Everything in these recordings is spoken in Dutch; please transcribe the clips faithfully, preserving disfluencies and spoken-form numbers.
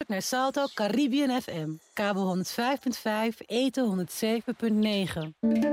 luistert naar Salto Caribbean F M. Kabel honderd vijf komma vijf, eten honderd zeven komma negen.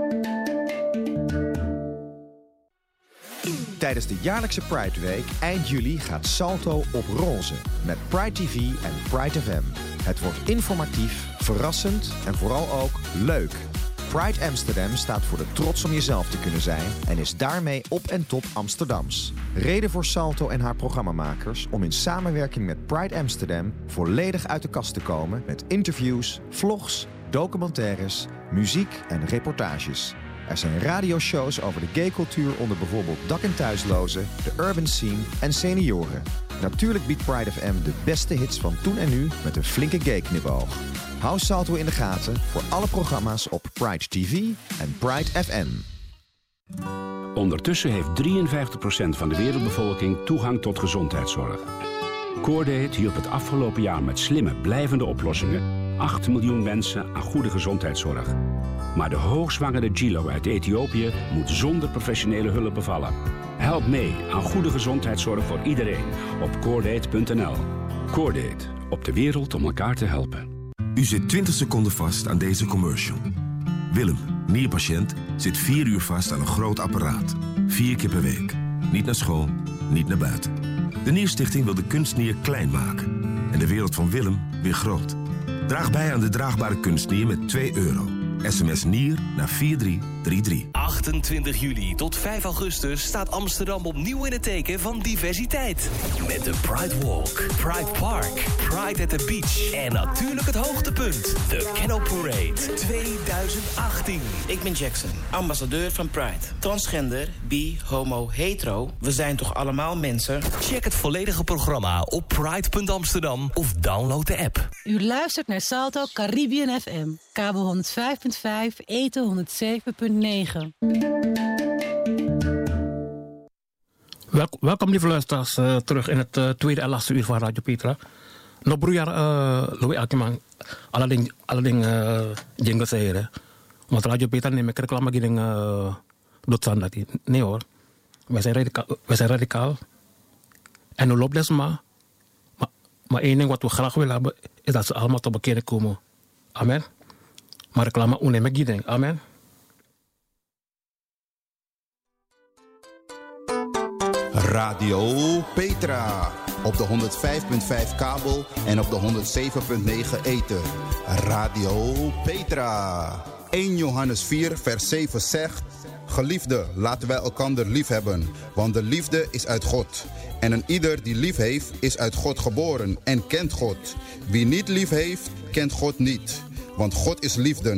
Tijdens de jaarlijkse Pride Week eind juli gaat Salto op roze met Pride T V en Pride F M. Het wordt informatief, verrassend en vooral ook leuk. Pride Amsterdam staat voor de trots om jezelf te kunnen zijn en is daarmee op en top Amsterdams. Reden voor Salto en haar programmamakers om in samenwerking met Pride Amsterdam volledig uit de kast te komen met interviews, vlogs, documentaires, muziek en reportages. Er zijn radioshows over de gaycultuur onder bijvoorbeeld dak- en thuislozen, de urban scene en senioren. Natuurlijk biedt Pride F M de beste hits van toen en nu met een flinke gay-knipoog. Hou Salto in de gaten voor alle programma's op Pride T V en Pride F M. Ondertussen heeft drieënvijftig procent van de wereldbevolking toegang tot gezondheidszorg. Cordate hielp het afgelopen jaar met slimme, blijvende oplossingen acht miljoen mensen aan goede gezondheidszorg. Maar de hoogzwangere Gilo uit Ethiopië moet zonder professionele hulp bevallen. Help mee aan goede gezondheidszorg voor iedereen op cordate punt n l. Cordate, op de wereld om elkaar te helpen. U zit twintig seconden vast aan deze commercial. Willem, nierpatiënt, zit vier uur vast aan een groot apparaat. Vier keer per week. Niet naar school, niet naar buiten. De Nierstichting wil de kunstnier klein maken. En de wereld van Willem weer groot. Draag bij aan de draagbare kunstnier met twee euro. S M S NIER naar vier drie drie drie. achtentwintig juli tot vijf augustus staat Amsterdam opnieuw in het teken van diversiteit. Met de Pride Walk, Pride Park, Pride at the Beach en natuurlijk het hoogtepunt, de Canal Parade twintig achttien. Ik ben Jackson, ambassadeur van Pride. Transgender, bi, homo, hetero, we zijn toch allemaal mensen? Check het volledige programma op pride punt amsterdam of download de app. U luistert naar Salto Caribbean F M. Kabel honderd vijf komma vijf, eten honderd zeven komma negen. Welkom, welkom lieve luisteraars uh, terug in het uh, tweede en laatste uur van Radio Petra. No broeier uh, Louis Akiman, alle ding, alle ding uh, jingle zeggen. Want Radio Petra neem ik reclame ging uh, doodsan dat hij. Nee hoor, wij zijn radicaal, wij zijn radicaal. En nu loopt dus maar, maar, maar één ding wat we graag willen hebben is dat ze allemaal tot bekeren komen. Amen. Maar reclame neem ik ging. Amen. Radio Petra. Op de honderd vijf komma vijf kabel en op de honderd zeven komma negen ether. Radio Petra. eerste Johannes vier vers zeven zegt: Geliefde, laten wij elkander lief hebben, want de liefde is uit God. En een ieder die lief heeft, is uit God geboren en kent God. Wie niet lief heeft, kent God niet, want God is liefde.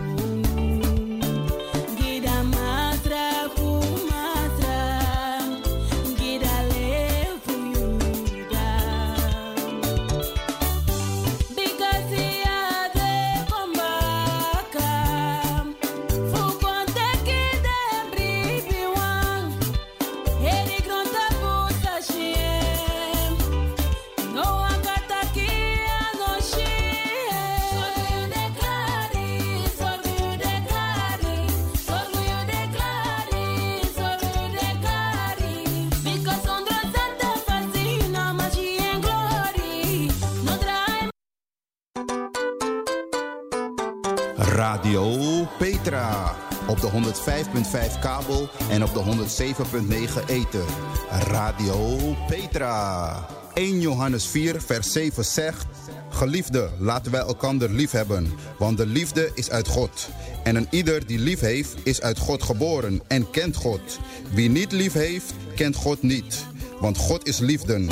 Radio Petra. Op de honderd vijf komma vijf kabel en op de honderd zeven komma negen ether. Radio Petra. eerste Johannes vier vers zeven zegt: Geliefde, laten wij elkander lief hebben, want de liefde is uit God. En een ieder die lief heeft, is uit God geboren en kent God. Wie niet lief heeft, kent God niet, want God is liefde.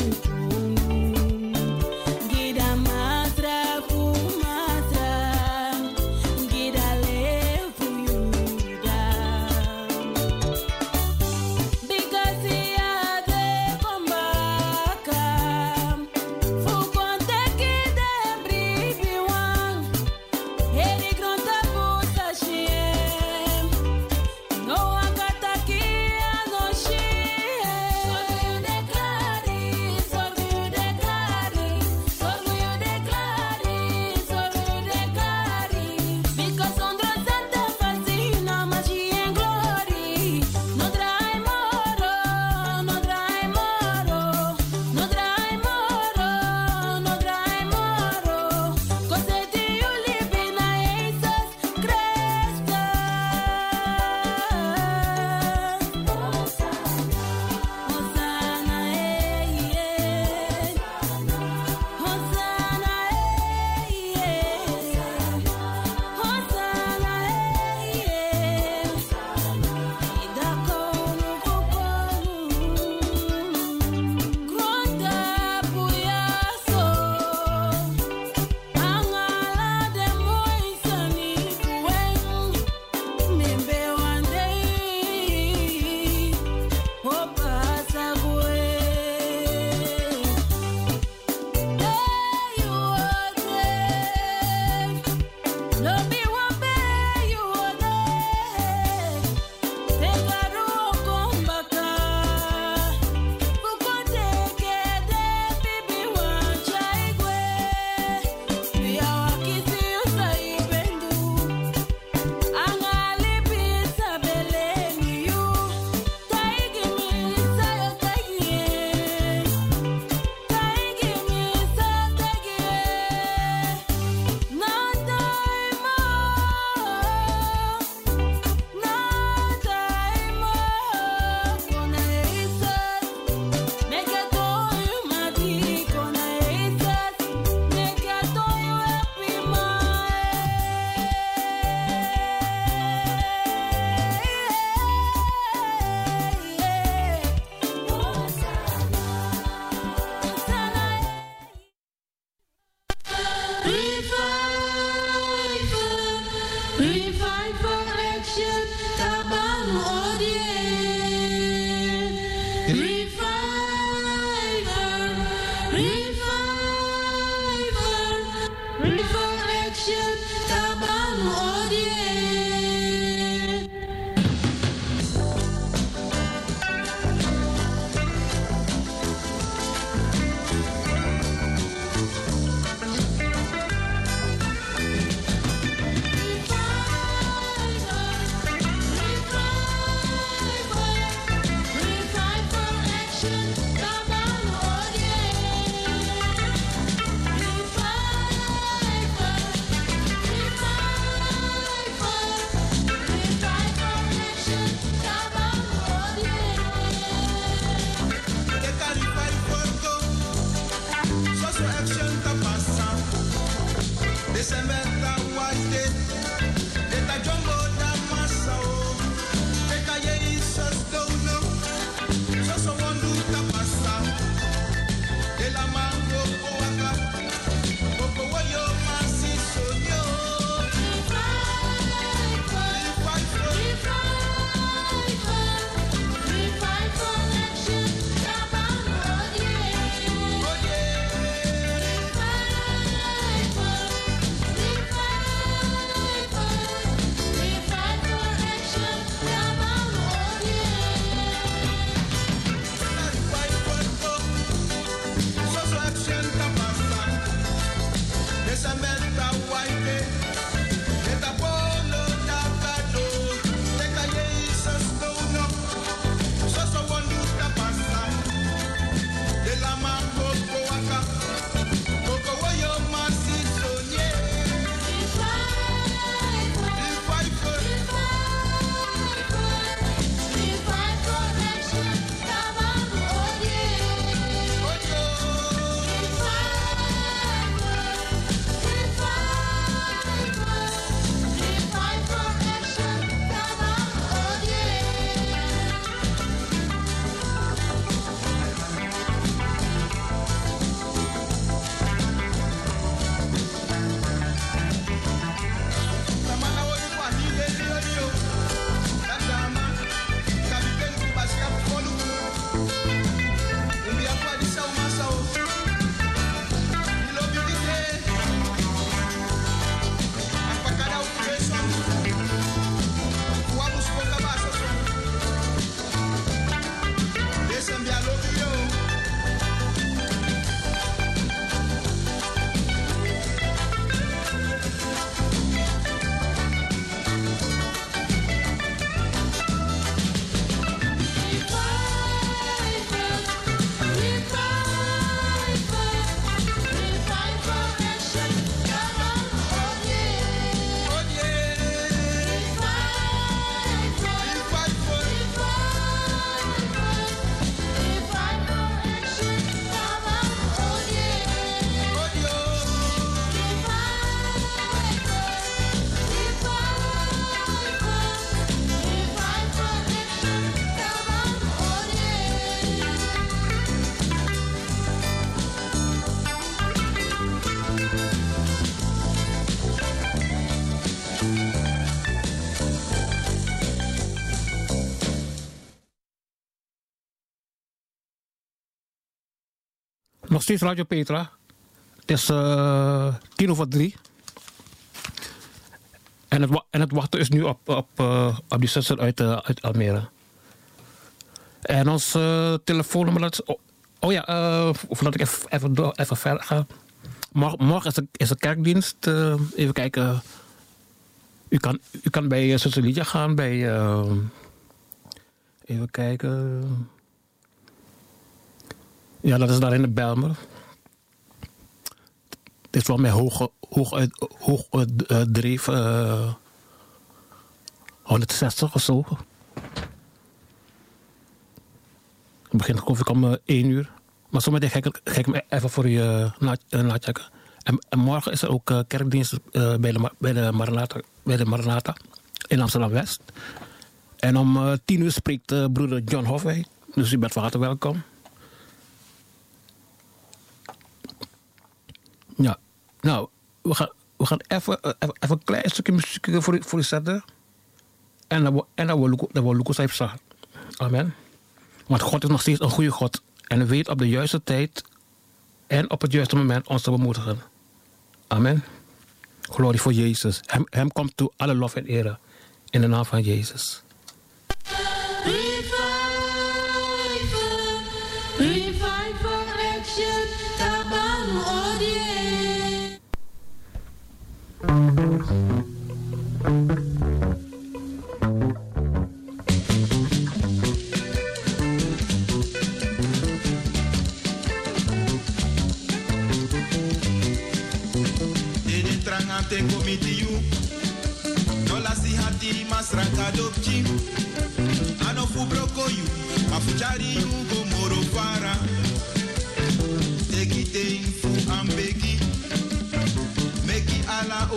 Nog steeds Radio Petra. Het is uh, tien over drie. En het, en het wachten is nu op, op, uh, op die zuster uit, uh, uit Almere. En ons uh, telefoonnummer... Dat, oh, oh ja, uh, voordat ik even, even, door, even verder ga. Morgen, morgen is, de, is de kerkdienst. Uh, even kijken. U kan, u kan bij uh, zuster Lydia gaan. Bij... Uh, even kijken... Ja, dat is daar in de Bijlmer. Het is wel met hoog, hoog, uit, hoog uh, dreef, uh, honderdzestig of zo. Het begint geloof ik om uh, één uur. Maar zometeen ga ik, ga ik hem even voor u uh, na, uh, nachecken. En, en morgen is er ook uh, kerkdienst uh, bij, de, bij, de Maranatha, bij de Maranatha in Amsterdam-West. En om uh, tien uur spreekt uh, broeder John Hofwey. Dus u bent van harte welkom. Ja, nou, we gaan, we gaan even, even, even een klein stukje muziek voor u, voor u zetten. En dan, en dan wil Lucas even zeggen. Amen. Want God is nog steeds een goede God. En hij weet op de juiste tijd en op het juiste moment ons te bemoedigen. Amen. Glorie voor Jezus. Hem, hem komt toe alle lof en eer. In de naam van Jezus. Tengo mi tiu, no la si hati mas rankadopchi, ano fu broko yu, ma fuchari yu go moro para, teki te fu ambeki, meki ala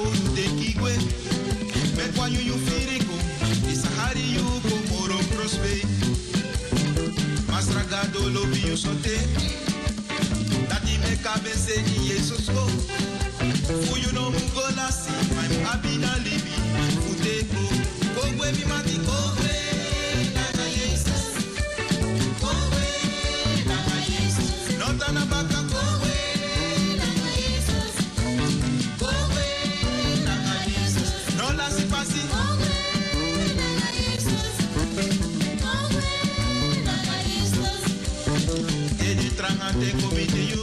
seni Jesus go. Fu you no mungo lasi, I'm abina libi. Futeko, kogwe mi mati kogwe. Nana Jesus, kogwe. Nana Jesus, notana baka kogwe. Nana Jesus, kogwe. Nana Jesus, no lasi pasi. Kogwe. Nana Jesus, kogwe. Nana Jesus. Edi tranga te komite you.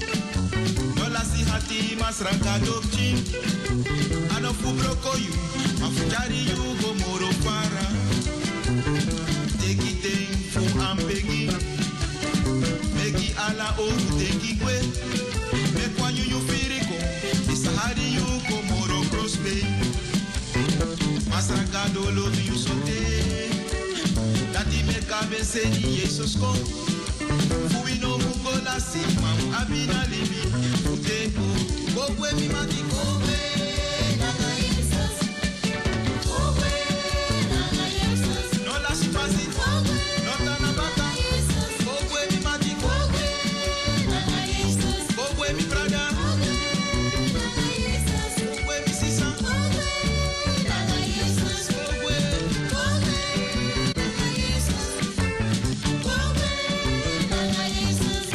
Hati masranka dokchi ano fubroko you afutari you go moro para teki ten fu ambegi meki ala o teki kwe me kwanyu you firiko isahari you go moro prospe masranka dolo you sote dati me kabe seni Jesus ko fu ino mugola si mam abina libi. Kogwe mi mati kogwe, nana Jesus. Kogwe, nana Jesus. No la si pasi, kogwe, no tana baka. Kogwe mi mati kogwe, nana Jesus. Kogwe mi brother, kogwe, nana Jesus. Kogwe mi sisa, kogwe, nana Jesus. Kogwe, kogwe, nana Jesus. Kogwe, nana Jesus.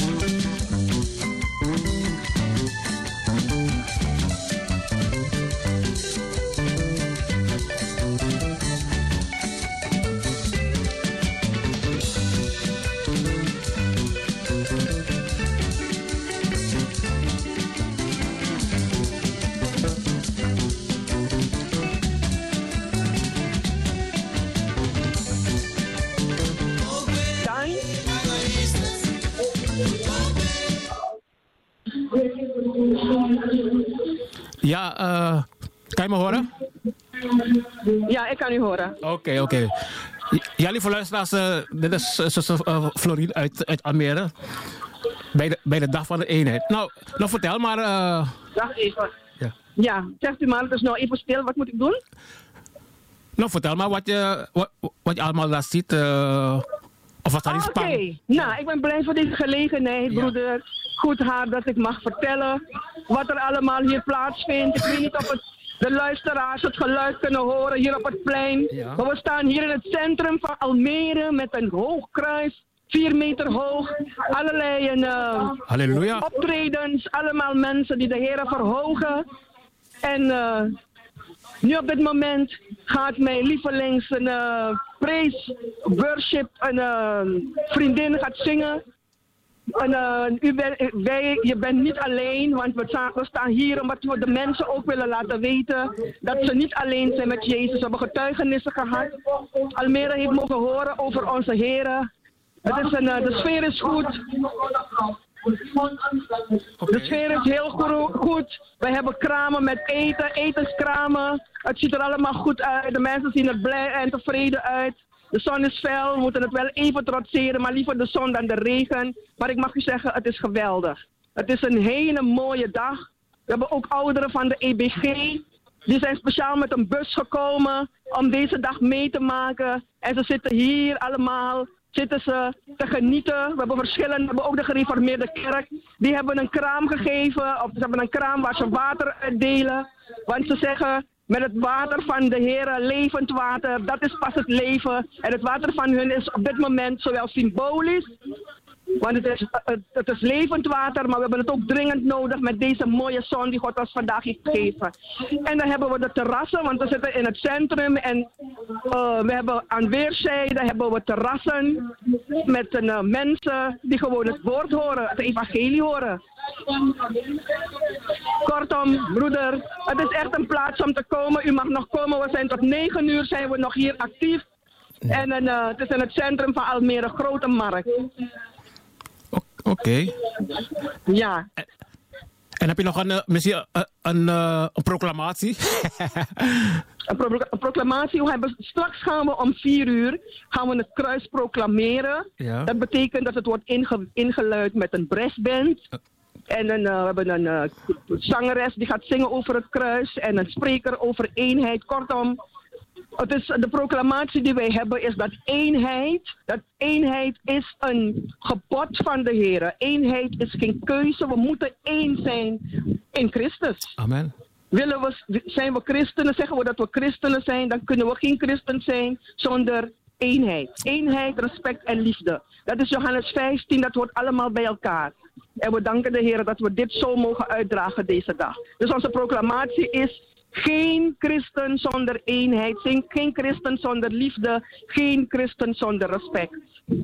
Ja, uh, kan je me horen? Ja, ik kan u horen. Oké, okay, oké. Okay. Ja, lieve luisteraars, uh, dit is zuster uh, Florine uit, uit Almere. Bij de, bij de Dag van de Eenheid. Nou, nou vertel maar... Uh... Wacht even. Ja. Ja, zegt u maar, dus nou even stil. Wat moet ik doen? Nou, vertel maar wat je, wat, wat je allemaal daar ziet. Uh, of wat daar is. Oké, okay. Nou, ik ben blij voor deze gelegenheid, ja. Broeder. Goed haar dat ik mag vertellen wat er allemaal hier plaatsvindt. Ik weet niet of het, de luisteraars het geluid kunnen horen hier op het plein. Ja. Maar we staan hier in het centrum van Almere met een hoog kruis. Vier meter hoog. Allerlei uh, Halleluja. Optredens. Allemaal mensen die de Heer verhogen. En uh, nu op dit moment gaat mijn lievelings een uh, praise worship. Een uh, vriendin gaat zingen. En, uh, u ben, wij, je bent niet alleen, want we staan, we staan hier omdat we de mensen ook willen laten weten dat ze niet alleen zijn met Jezus. We hebben getuigenissen gehad. Almere heeft mogen horen over onze Heer. Het is een, uh, de sfeer is goed. De sfeer is heel goed. We hebben kramen met eten, etenskramen. Het ziet er allemaal goed uit. De mensen zien er blij en tevreden uit. De zon is fel, we moeten het wel even trotseren, maar liever de zon dan de regen. Maar ik mag u zeggen, het is geweldig. Het is een hele mooie dag. We hebben ook ouderen van de E B G. Die zijn speciaal met een bus gekomen om deze dag mee te maken. En ze zitten hier allemaal, zitten ze te genieten. We hebben verschillende, we hebben ook de gereformeerde kerk. Die hebben een kraam gegeven, of ze hebben een kraam waar ze water uitdelen. Want ze zeggen... Met het water van de Heer, levend water, dat is pas het leven. En het water van hun is op dit moment zowel symbolisch, want het is, het, het is levend water, maar we hebben het ook dringend nodig met deze mooie zon die God ons vandaag heeft gegeven. En dan hebben we de terrassen, want we zitten in het centrum en uh, we hebben aan weerszijden hebben we terrassen met uh, mensen die gewoon het woord horen, het evangelie horen. Kortom, broeder, het is echt een plaats om te komen. U mag nog komen. We zijn tot negen uur zijn we nog hier actief. Ja. En uh, het is in het centrum van Almere, Grote Markt. Oké. Okay. Ja. En heb je nog een, misschien een, een, een proclamatie? een, pro een proclamatie. We hebben, straks gaan we om vier uur gaan we het kruis proclameren. Ja. Dat betekent dat het wordt inge ingeluid met een brassband. Uh. En een, uh, we hebben een uh, zangeres die gaat zingen over het kruis. En een spreker over eenheid. Kortom, Het is, de proclamatie die wij hebben is dat eenheid, dat eenheid is een gebod van de Heer. Eenheid is geen keuze, we moeten één zijn in Christus. Amen. Willen we, zijn we christenen, zeggen we dat we christenen zijn, dan kunnen we geen christen zijn zonder eenheid. Eenheid, respect en liefde. Dat is Johannes vijftien, dat hoort allemaal bij elkaar. En we danken de Heer dat we dit zo mogen uitdragen deze dag. Dus onze proclamatie is geen christen zonder eenheid, geen christen zonder liefde, geen christen zonder respect.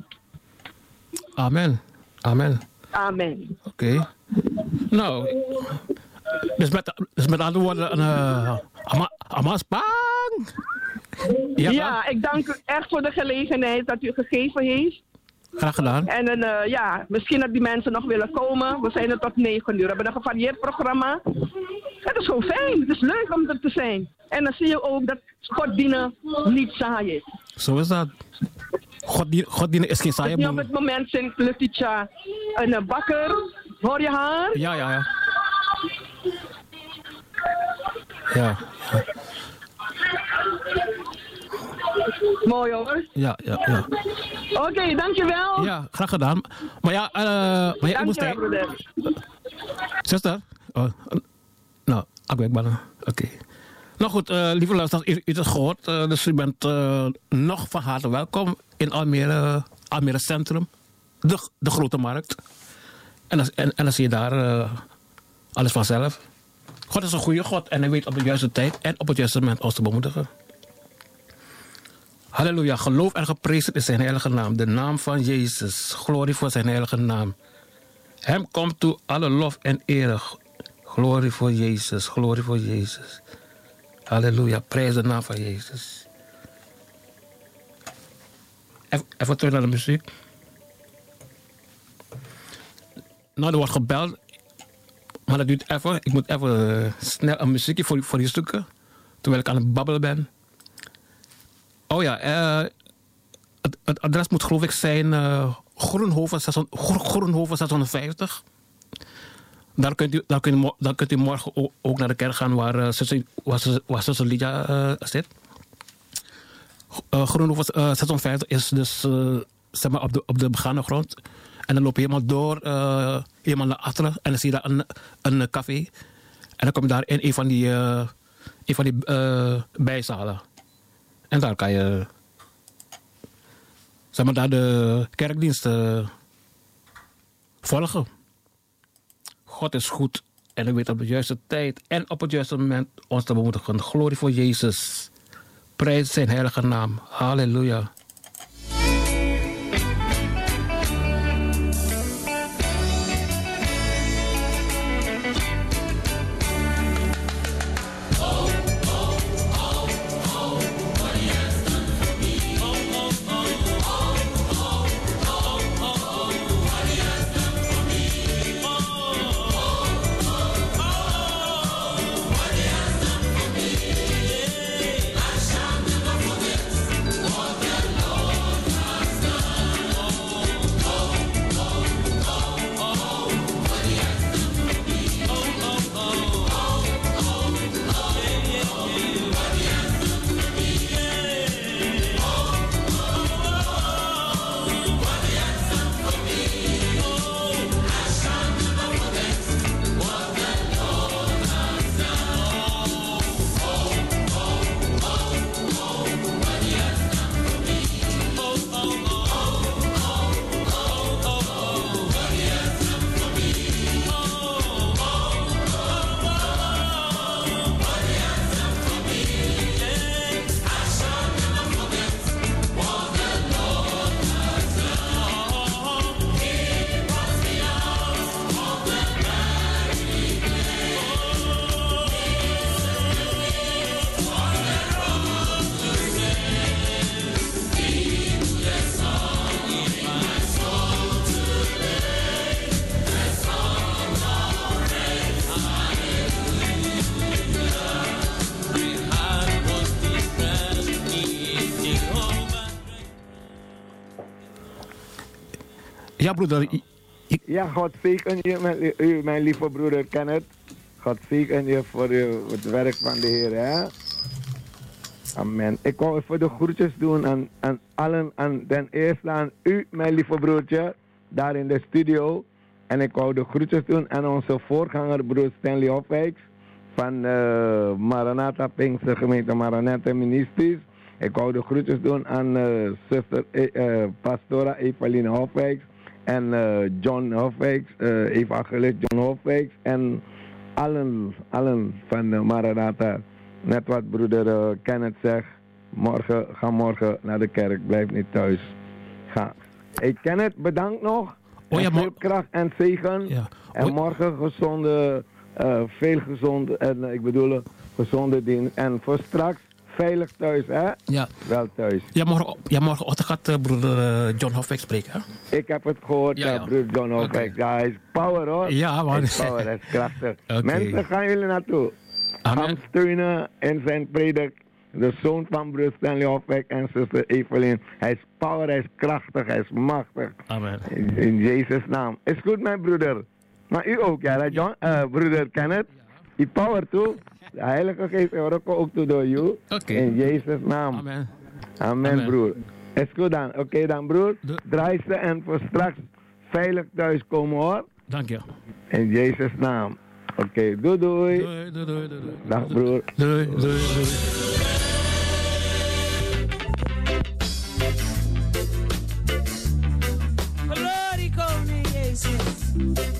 Amen. Amen. Amen. Oké. Okay. Nou, dus met, dus met andere woorden, uh, ama, Amas Bang! Ja, ja, ik dank u echt voor de gelegenheid dat u gegeven heeft. Graag gedaan. En uh, ja, misschien dat die mensen nog willen komen. We zijn er tot negen uur. We hebben een gevarieerd programma. Het is gewoon fijn. Het is leuk om er te zijn. En dan zie je ook dat God dienen niet saai is. Zo is dat. God, die, God dienen is geen saai. Nu op het moment zingt Letitia een uh, bakker. Hoor je haar? Ja, ja, ja. Ja, ja. Mooi hoor. Ja, ja, ja. Oké, okay, dankjewel. Ja, graag gedaan. Maar ja, uh, maar ja, ik moest... Dankjewel, broeder. Zuster? Oh, nou, ik ben Oké. Okay. Nou goed, uh, lieve luisteraars, u, u hebt het gehoord. Uh, dus u bent uh, nog van harte welkom in Almere, Almere Centrum. De, de Grote Markt. En dan, en, en dan zie je daar uh, alles vanzelf. God is een goede God en hij weet op de juiste tijd en op het juiste moment ons te bemoedigen. Halleluja, geloof en geprezen is zijn heilige naam. De naam van Jezus, glorie voor zijn heilige naam. Hem komt toe alle lof en eer. Glorie voor Jezus, glorie voor Jezus. Halleluja, prijs de naam van Jezus. Even, even terug naar de muziek. Nou, er wordt gebeld. Maar dat duurt even. Ik moet even uh, snel een muziekje voor, voor die zoeken. Terwijl ik aan het babbelen ben. Oh ja, uh, het, het adres moet geloof ik zijn uh, Groenhoven, Groenhoven zeshonderdvijftig. Daar kunt u, daar kunt u, daar kunt u morgen ook, ook naar de kerk gaan waar uh, zuster, waar, waar zuster Lydia uh, zit. Uh, Groenhoven uh, zeshonderdvijftig is dus uh, zeg maar op de, op de begane grond. En dan loop je helemaal door, uh, helemaal naar achteren. En dan zie je daar een, een café. En dan kom je daar in een van die, uh, een van die uh, bijzalen. En daar kan je, zeg maar, daar de kerkdiensten volgen. God is goed en hij weet op de juiste tijd en op het juiste moment ons te bemoedigen. Glorie voor Jezus. Prijs zijn heilige naam. Halleluja. Ja, broeder. Ik... Ja, God zegen je, mijn, u, mijn lieve broeder Kenneth. God zegen je voor uw, het werk van de Heer, hè? Amen. Ik wou even de groetjes doen aan, aan allen. Aan, ten eerste aan u, mijn lieve broertje, daar in de studio. En ik wou de groetjes doen aan onze voorganger, broer Stanley Hofwijks. Van uh, Maranatha Pinkster gemeente Maranatha Ministries. Ik wou de groetjes doen aan uh, zuster uh, Pastora Eveline Hofwijks. En uh, John Hofwijks, uh, evangelist John Hofwijks. En allen, allen van uh, Maranatha. Net wat broeder uh, Kenneth zegt. Morgen, ga morgen naar de kerk. Blijf niet thuis. Ga. Hey Kenneth, bedankt nog. Oh, ja, veel kracht en zegen. Ja. En Oh. morgen gezonde, uh, veel gezonde, en uh, ik bedoel gezonde dienst. En voor straks veilig thuis, hè? Ja. Wel thuis. Ja, morgen, ja, morgenochtend gaat uh, broeder uh, John Hofweg spreken, hè? Ik heb het gehoord, Ja, ja, ja. broer John Hofweg. Ja, hij is power, hoor. Ja, man. Hij is power, hij is krachtig. Oké. Mensen, gaan jullie naartoe. Amen. Hem steunen in zijn predik. De zoon van broer Stanley Hofweg en zuster Evelyn. Hij is power, hij is krachtig, hij is machtig. Amen. In, in Jezus' naam. Is goed, mijn broeder. Maar u ook, ja, John, uh, broeder Kenneth. Die power toe. De Heilige Geest wordt ook toe door u. Oké. In Jezus' naam. Amen. Amen, Amen. broer. Is goed dan. Oké okay, dan, broer. De- Draai ze en voor straks veilig thuis komen, hoor. Dank je. In Jezus' naam. Oké, okay, doei, doei. Doei, doei, doei, doei. Dag, broer. Doei, doei, doei. Glory come, Jesus.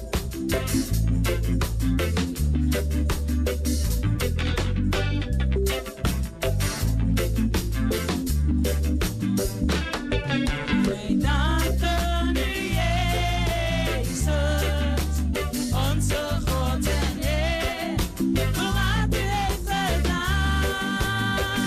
Wij danken u, Jezus, onze God en Heer, voor wat u heeft gedaan.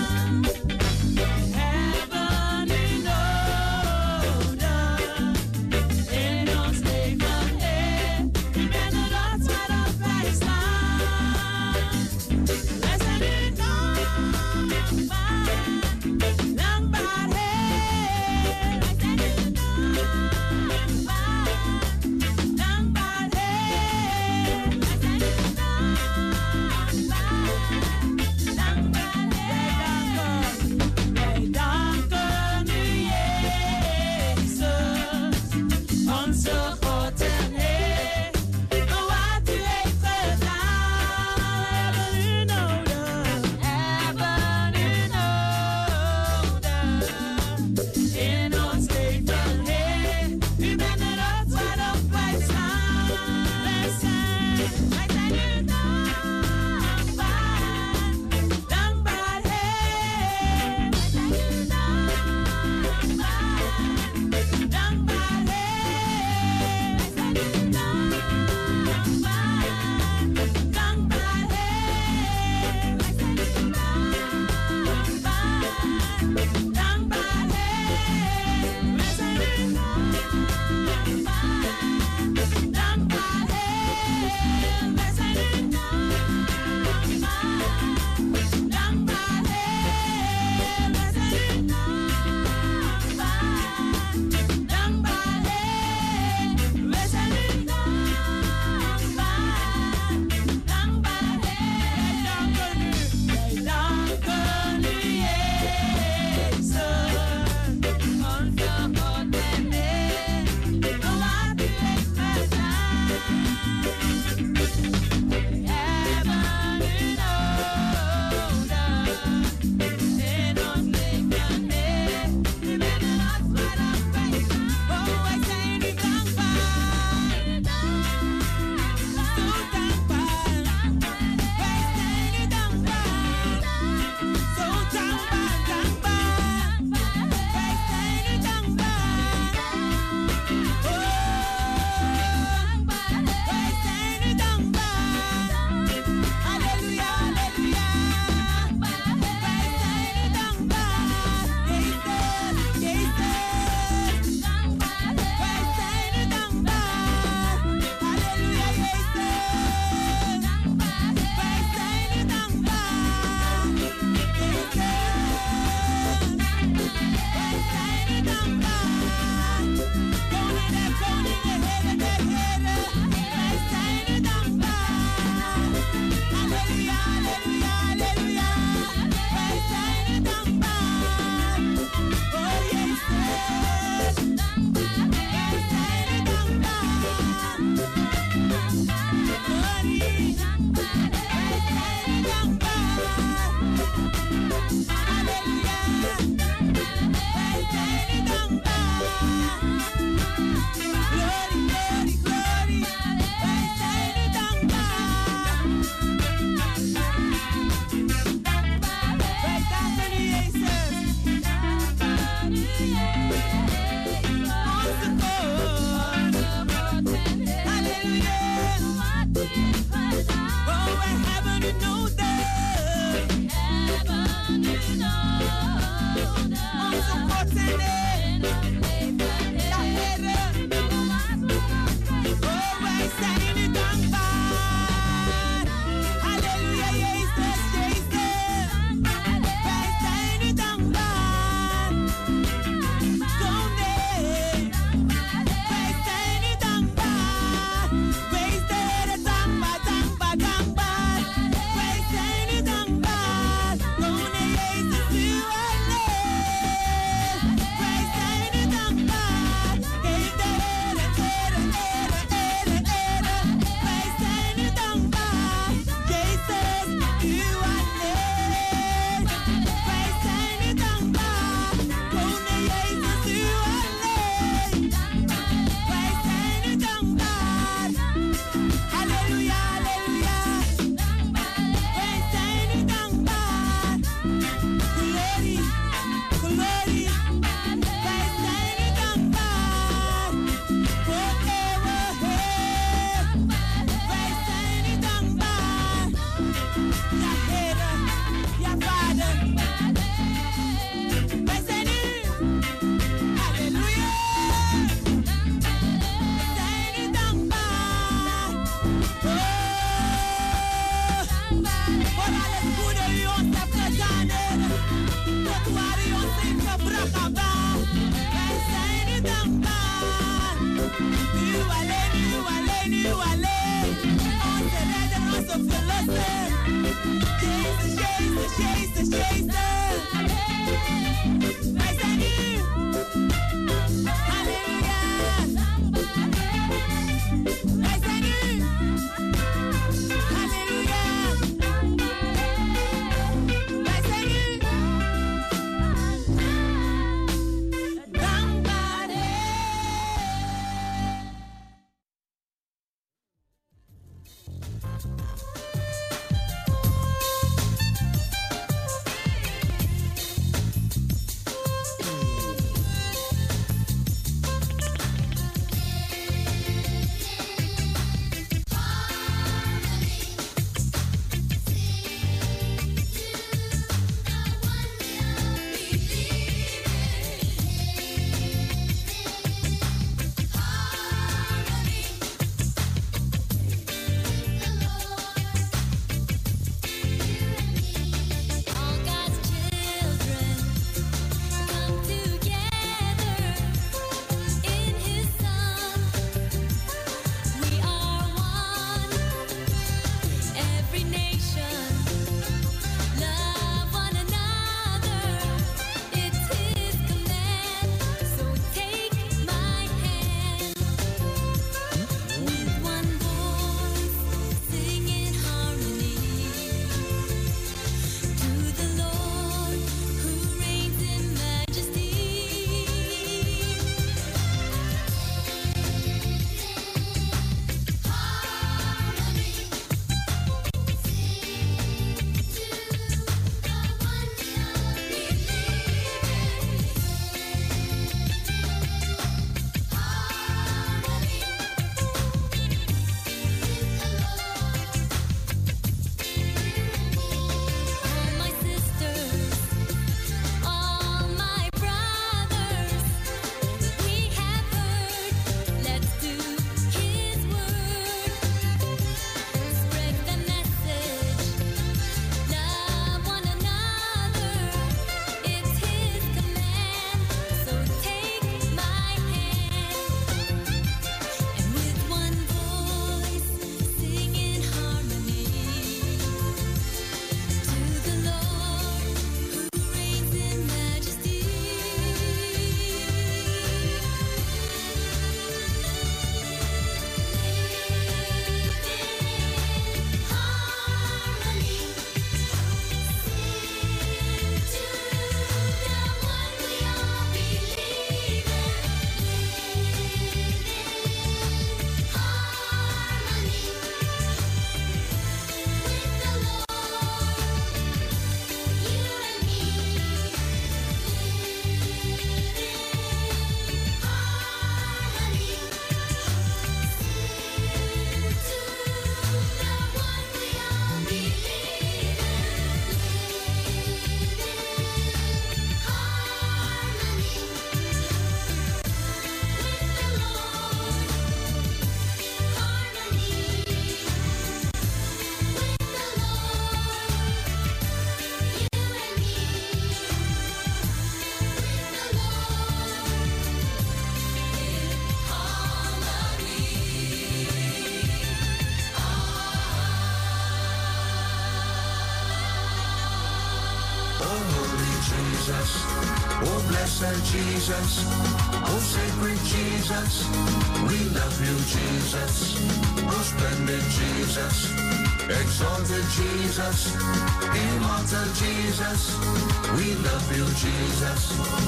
Oh, holy Jesus. Oh, blessed Jesus. Oh, sacred Jesus. We love you, Jesus. Oh, splendid Jesus. Exalted Jesus. Immortal Jesus. We love you, Jesus.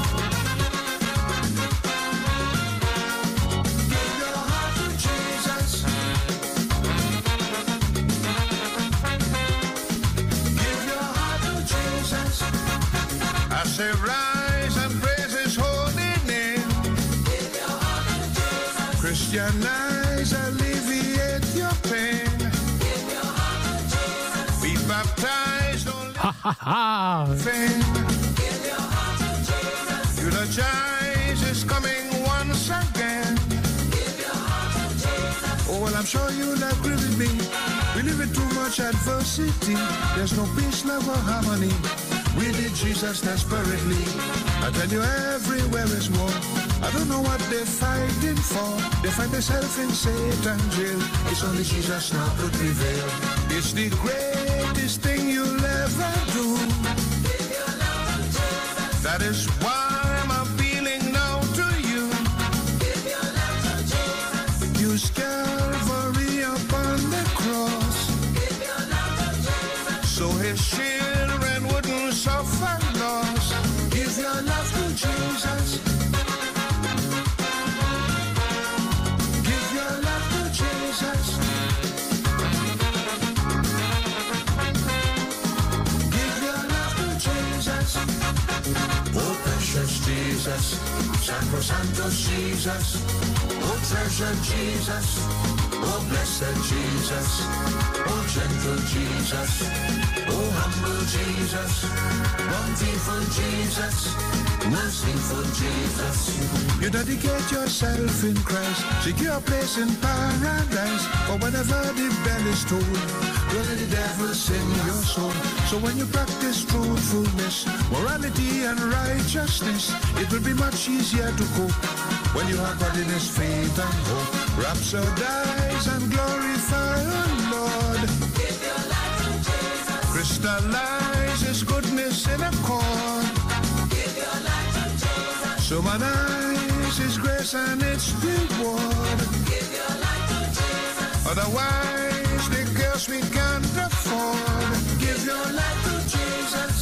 Give your heart to Jesus. Give your heart to Jesus. I say rise and praise his holy name. Give your heart to Jesus. Christianize, alleviate your pain. Give your heart to Jesus. Be baptized, don't Ha ha ha! fame. Give your heart to Jesus. Eulogize is coming once again. Give your heart to Jesus. Oh, well, I'm sure you'll agree with me. We live in too much adversity. There's no peace, love, or harmony. We need Jesus desperately. I tell you, everywhere is war. I don't know what they're fighting for. They find themselves in Satan's jail. It's only Jesus now could prevail. It's the greatest thing you'll ever do. That is why I'm appealing now to you. Use Calvary upon the cross, so his children wouldn't suffer loss. Give your love to Jesus. Give your love to Jesus. Give your love to Jesus. Oh, precious Jesus. Sacrosanto Jesus. Oh, treasure Jesus. Oh, blessed Jesus. Oh, gentle Jesus. Oh, humble Jesus. Bountiful Jesus. Merciful Jesus. You dedicate yourself in Christ. Secure a place in paradise. For whenever the bell is tolled, don't let the devil sing your soul. So when you practice truthfulness, morality and righteousness, it will be much easier to cope when you have God in his faith and hope. Rhapsodize and glorify our Lord. Crystallize his goodness in a chord. Humanize his grace and its reward. Otherwise, the curse we can't afford. Give your life to Jesus.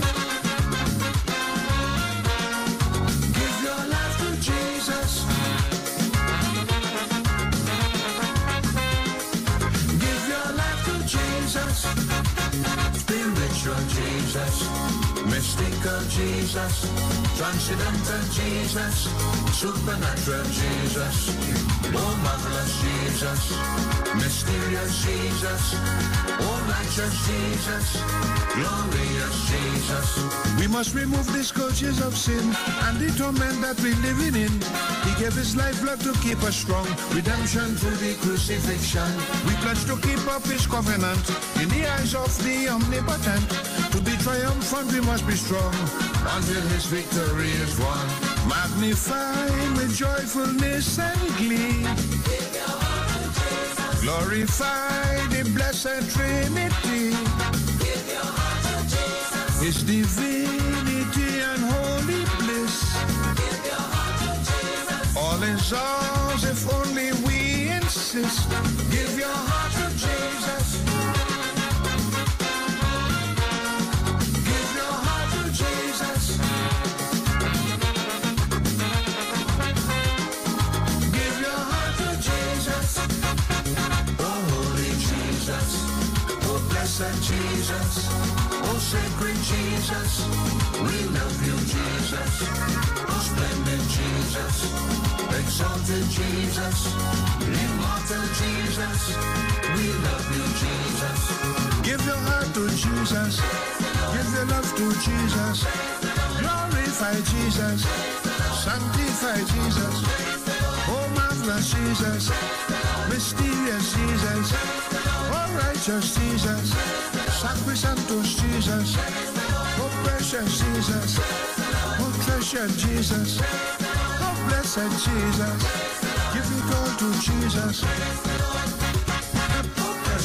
Give your life to Jesus. Give your life to Jesus. Spiritual Jesus. Mystical Jesus. Transcendental Jesus. Supernatural Jesus. Oh, marvelous Jesus. Mysterious Jesus. Oh, righteous Jesus. Glorious Jesus. We must remove the scourges of sin and the torment that we're living in. He gave his lifeblood to keep us strong. Redemption through the crucifixion. We pledge to keep up his covenant in the eyes of the omnipotent. To be triumphant, we must be strong until his victory is won. Magnified with joyfulness and glee. Glorify the blessed Trinity. His divinity and holy bliss. All is ours if only we insist. Give your heart to Jesus. Give your heart to Jesus. Give your heart to Jesus. Oh, holy Jesus. Oh, blessed Jesus. Oh, sacred Jesus. We love you, Jesus. Oh, splendid Jesus. Exalted Jesus. Immortal Jesus. We love you, Jesus. Give your heart to Jesus. Give your love to Jesus. Glorify Jesus. Sanctify Jesus. Oh, marvelous Jesus. Mysterious Jesus. Oh, righteous Jesus. Sacrosanctus Jesus. Oh, precious Jesus. Oh, treasured Jesus. Oh, blessed Jesus. Give it all to Jesus. Oh, precious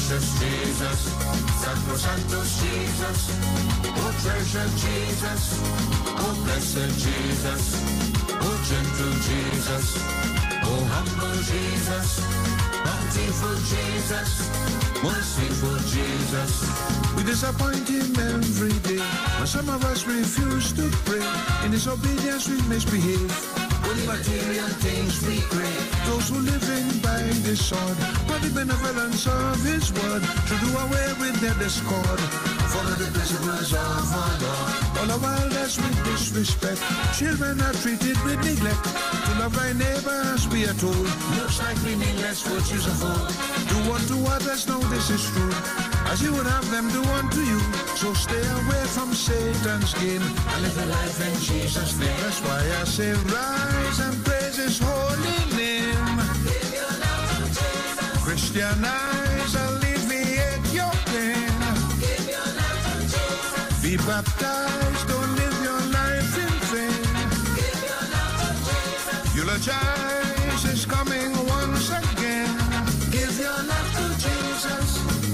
precious Jesus, Sacrosanctus Jesus, oh treasure Jesus, oh blessed Jesus, oh gentle Jesus, oh humble Jesus, bountiful Jesus, merciful Jesus. We disappoint him every day, but some of us refuse to pray. In disobedience we misbehave. Only material things we crave. Those who live in by the sword, for the benevolence of his word, to do away with their discord. Follow the principles of our Lord. All the while as with disrespect, children are treated with neglect. To love thy neighbor as we are told. Looks like meaningless virtues of old. Do unto others, know this is true, as you would have them do unto you. So stay away from Satan's game and live a life in Jesus' name. That's why I say rise and praise his holy name. Give your love to Jesus. Christianize, alleviate your pain. Give your love to Jesus. Be baptized, don't live your life in vain. Give your love to Jesus. Eulogize is coming once again. Give your love to Jesus.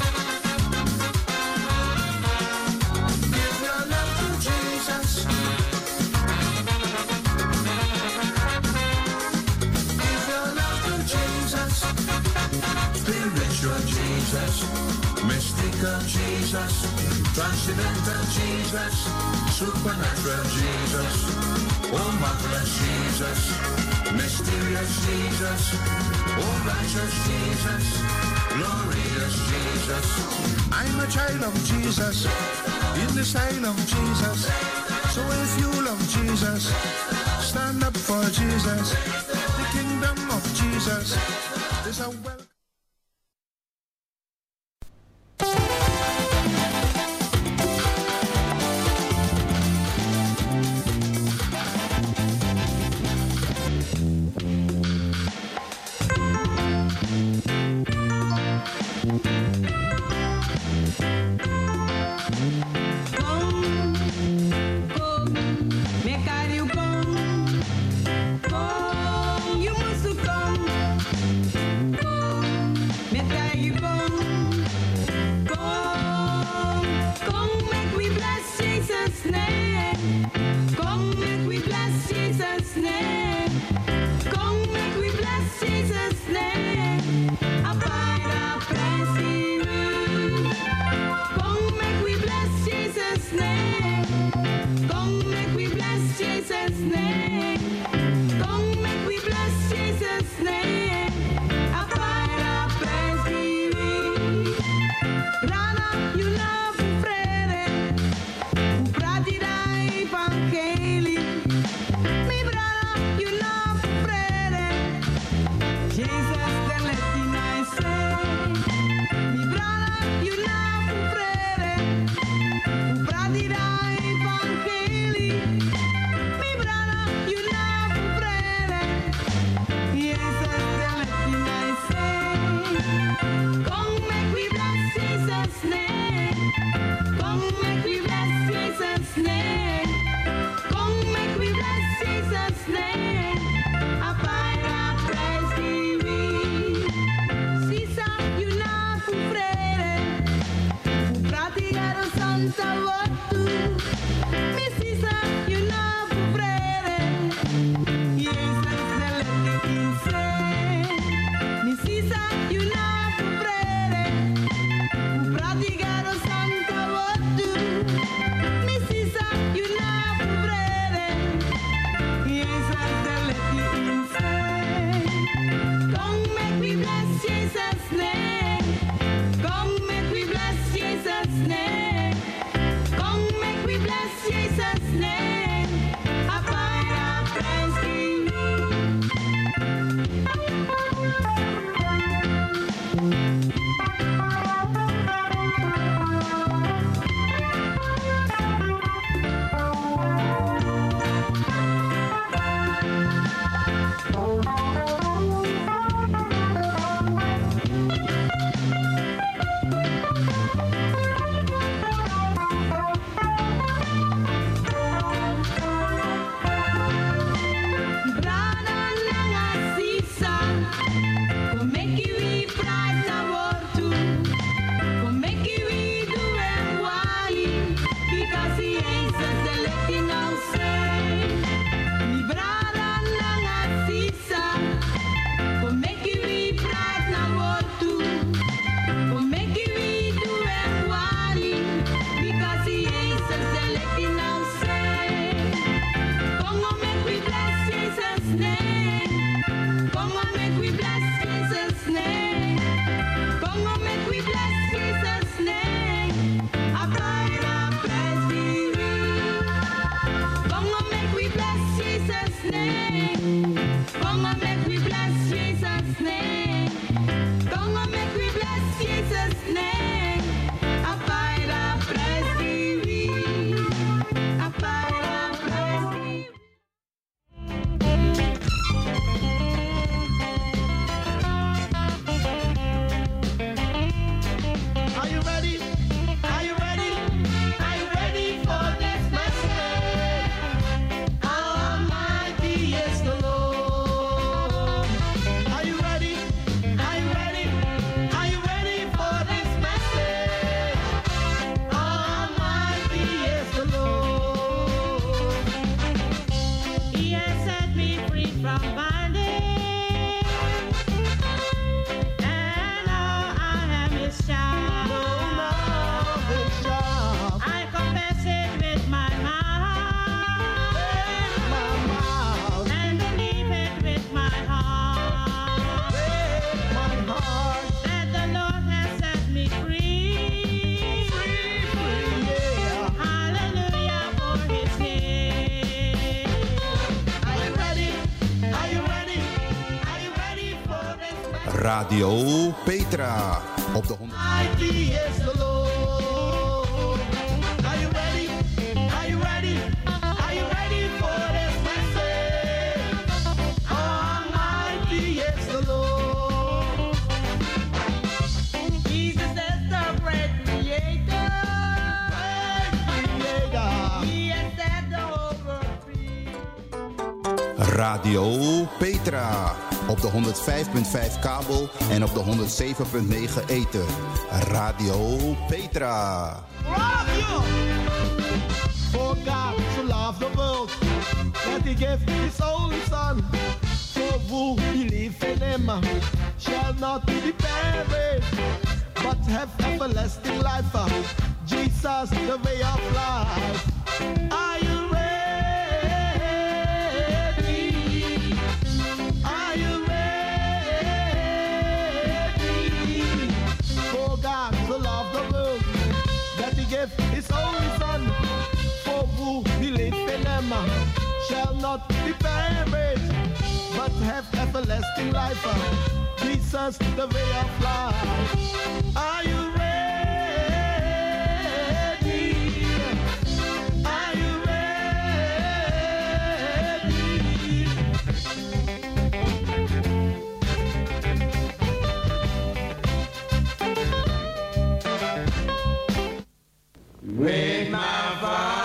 Give your love to Jesus. Give your love to Jesus. Spiritual Jesus, mystical Jesus, transcendental Jesus, supernatural Jesus, oh marvelous Jesus, mysterious Jesus, oh righteous Jesus, glorious Jesus. I'm a child of Jesus, in the style of Jesus. So if you love Jesus, stand up for Jesus, the kingdom of Jesus is a well. Jesus' Radio Petra op de honderd. Mighty is the Lord. Are you ready? Are you ready? Are you ready for this message? Almighty is the Lord. Jesus is the great creator. Great creator. He has set the whole world free. Radio Petra op de honderd vijf komma vijf kabel en op de honderd zeven komma negen ether. Radio Petra. Radio! For God so loved the world that he gave his only son. For who believe in him shall not be perished, but have everlasting life. Jesus, the way of life. Are you ready? Are you ready? For God so loved the world that he gave his only son. For who believe in him shall not be perished, but have everlasting life. Jesus, the way of life. Are you ready? Are you ready? With my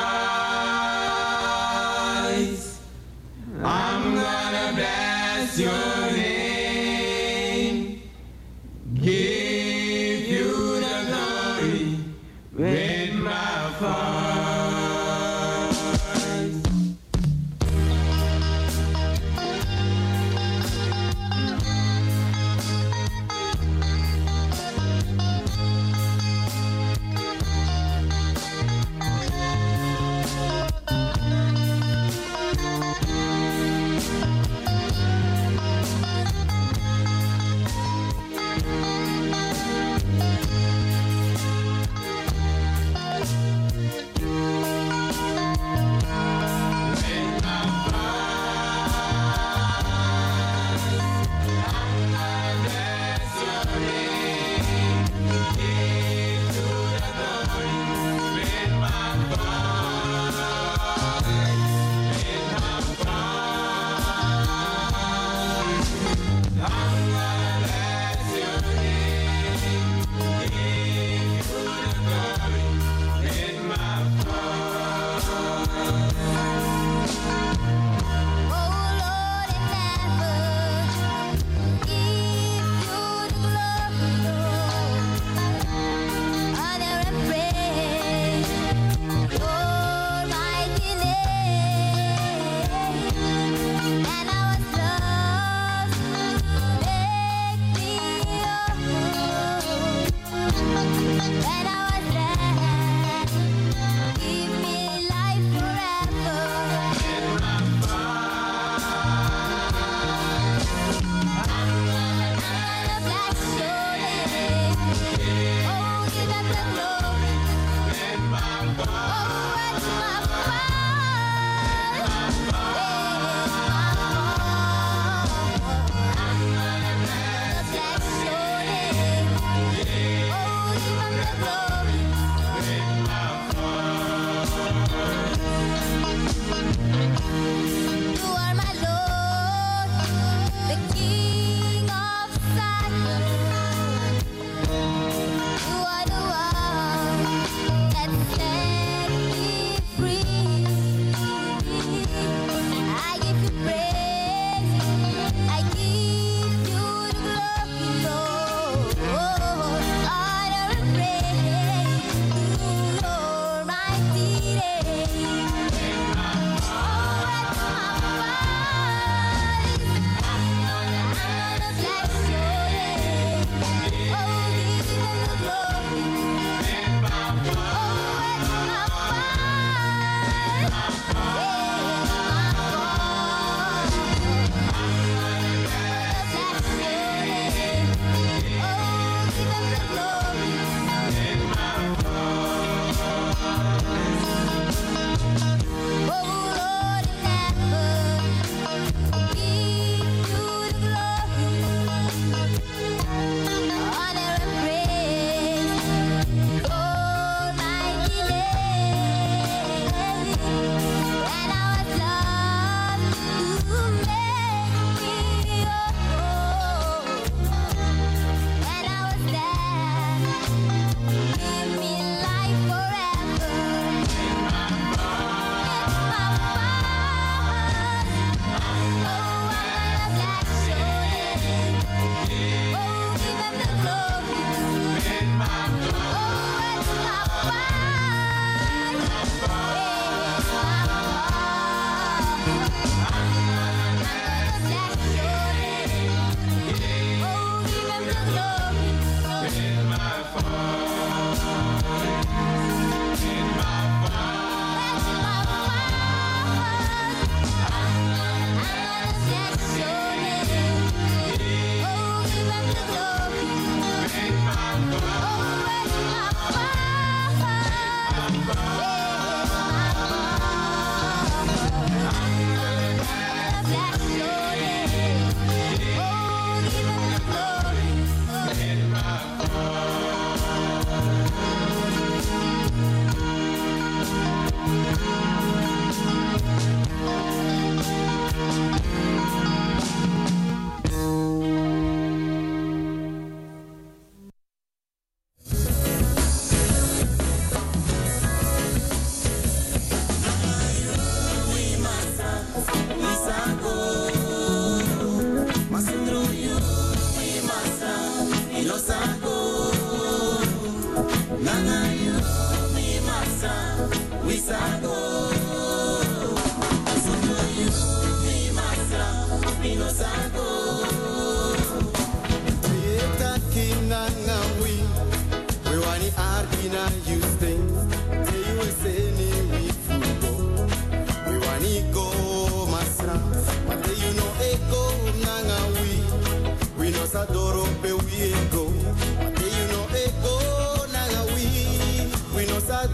voice, I'm gonna bless your name, give you the glory. With my voice. You are the one that set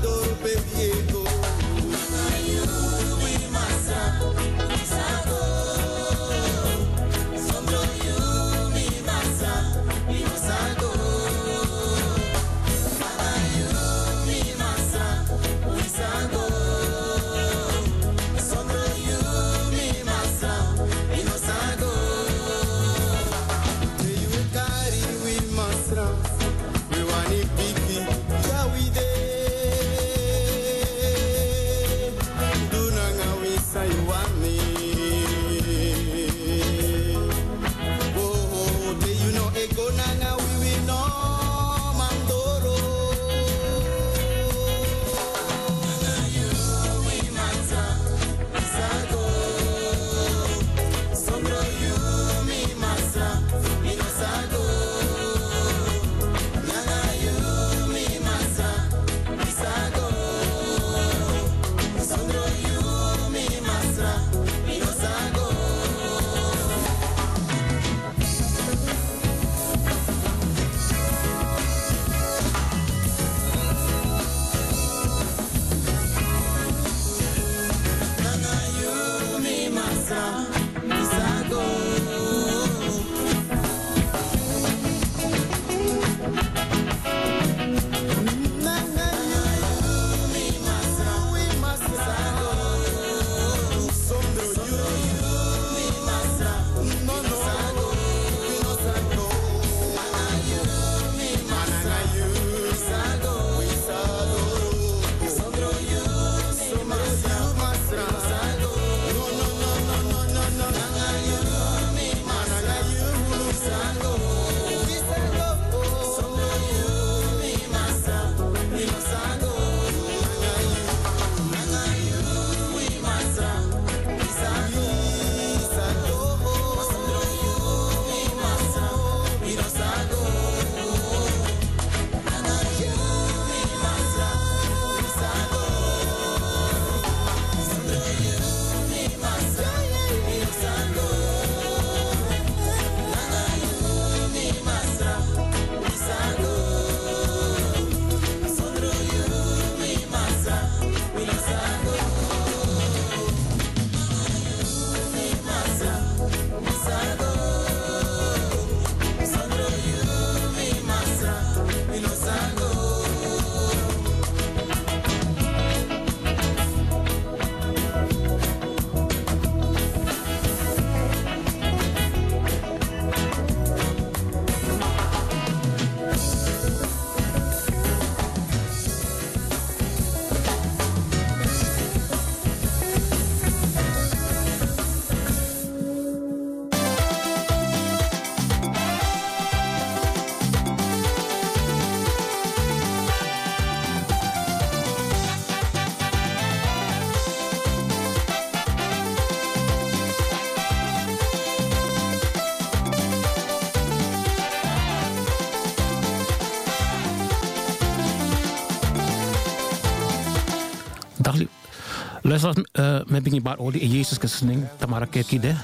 Luister, uh, met begin bar olie in Jezus Christus, Tamara Kerkide.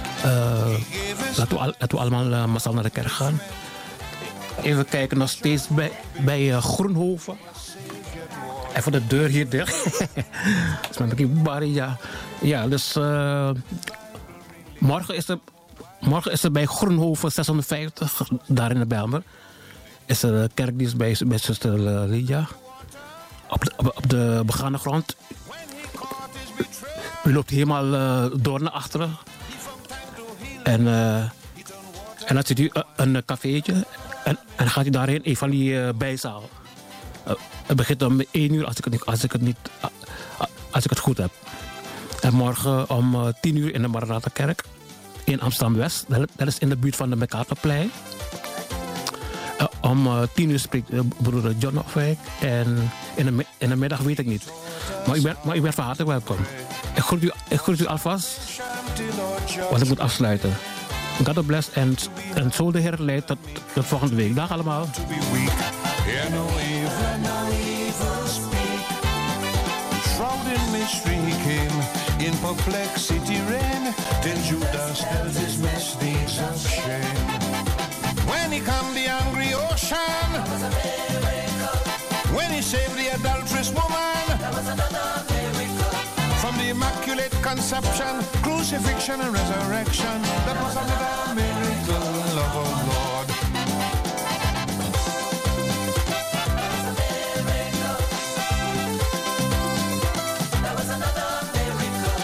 Laten we, laten we allemaal uh, massaal naar de kerk gaan. Even kijken, nog steeds bij, bij uh, Groenhoven. Even de deur hier dicht. Dus met begin bar, ja. Ja, dus uh, morgen is er, morgen is er bij Groenhoven zeshonderdvijftig, daar in de Bijlmer. Is er een kerkdienst bij, bij zuster uh, Lydia. Op de, op de begane grond. U loopt helemaal uh, door naar achteren. En, uh, en dan ziet u uh, een cafeetje. En, en gaat u daarheen, een van die uh, bijzaal. Uh, het begint om één uur, als ik het, niet, als ik het, niet, uh, als ik het goed heb. En morgen om uh, tien uur in de Maranatha-kerk. In Amsterdam-West. Dat, dat is in de buurt van de MacArthurplein. Uh, om uh, tien uur spreekt uh, broeder John Hofwijk. En in de, in de middag weet ik niet. Maar u bent, maar u bent van harte welkom. Ik groet u, ik groet u alvast. Want ik moet afsluiten. God bless en, en zo de Heer leidt tot, tot volgende week. Dag allemaal. In perplexity ran, then Judas held his misdeeds of shame. When he come the angry ocean, when he saved the adulterous woman. That was another miracle. From the immaculate conception, crucifixion and resurrection. That was another miracle of our Lord. That was another miracle.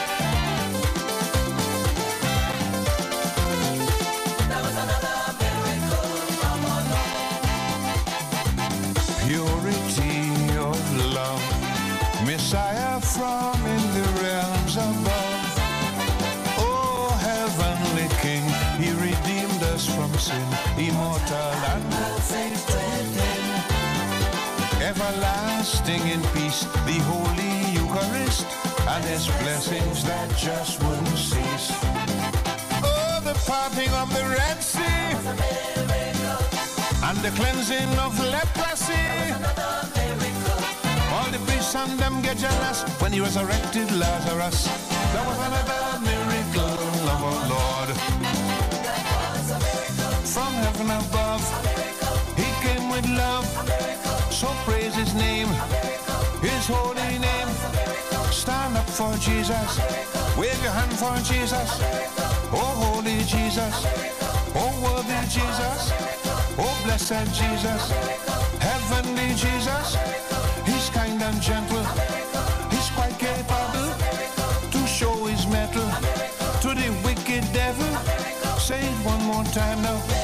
That was another miracle of our Lord. Purity of love, Messiah from in the realms above. Oh, heavenly King, He redeemed us from sin, immortal and perfect within. Everlasting in peace, the Holy Eucharist, and His blessings that just wouldn't cease. Oh, the parting of the Red Sea, and the cleansing of leprosy. All the priests and them get jealous when He resurrected Lazarus. That was another miracle of our Lord. From heaven above, He came with love. So praise His name, His holy name. Stand up for Jesus, wave your hand for Jesus. Oh, holy Jesus, oh, worthy Jesus, oh, blessed Jesus, heavenly Jesus. He's kind and gentle, He's quite capable to show His mettle to the wicked devil. Say it one more time now.